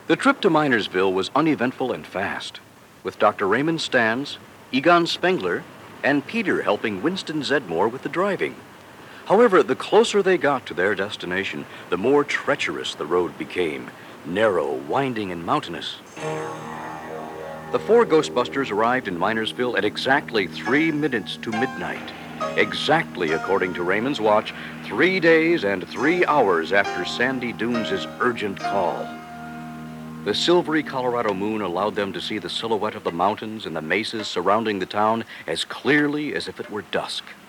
The trip to Minersville was uneventful and fast, with Dr. Raymond Stans, Egon Spengler, and Peter helping Winston Zedmore with the driving. However, the closer they got to their destination, the more treacherous the road became, narrow, winding, and mountainous. The four Ghostbusters arrived in Minersville at exactly 3 minutes to midnight. Exactly according to Raymond's watch, 3 days and 3 hours after Sandy Dunes' urgent call. The silvery Colorado moon allowed them to see the silhouette of the mountains and the mesas surrounding the town as clearly as if it were dusk.